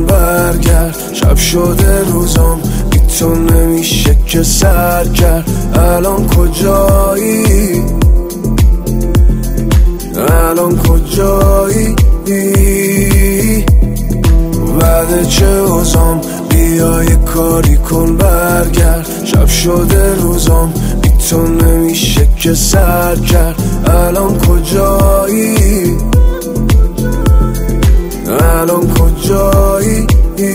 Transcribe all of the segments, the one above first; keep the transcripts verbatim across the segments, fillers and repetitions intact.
کن برگرد. شب شده روزام بی تو نمیشه که سر کرد. الان کجایی؟ الان کجایی؟ بعد چه اوزام بیا یه کاری کن برگرد. شب شده روزام بی تو نمیشه که سر کرد. الان کجایی؟ الان کجایی؟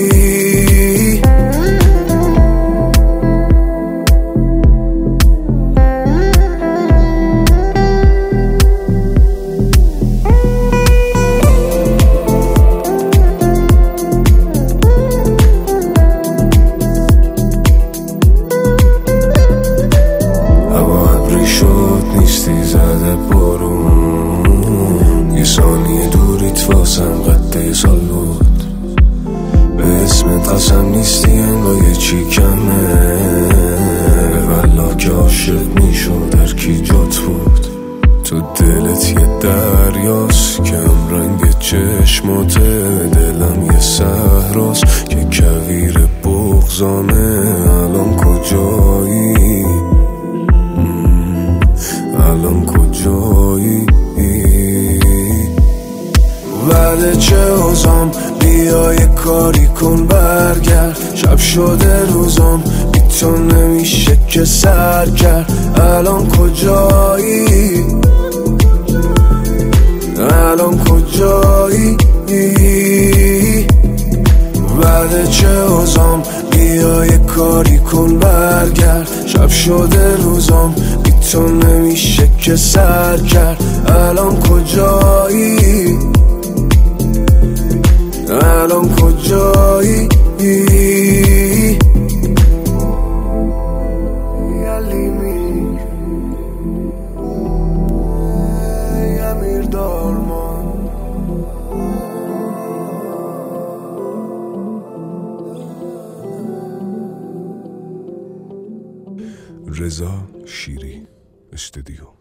نیستی زده بارون، یه ثانیه دوریت واسم قده سال بود. به اسمت قسم نیستی انگار یه چی کمه، والله که عاشق میشد هر کی جات بود. تو دلت یه دریاست که هم رنگ چشماته، دلم یه صحراست که کویر بغضامه. الان کجایی؟ الان کجایی؟ بعد چه اوزام بیا یه کاری کن برگرد. شب شده روزام بی تو نمیشه که سر کرد. الان کجایی؟ الان کجایی؟ بعد چه اوزام بیا یه کاری کن برگرد. شب شده روزام بی تو نمیشه که سر کرد. الان کجایی؟ الان کجایی؟ یلیمی امیر دارمان. رضا شیری استودیو.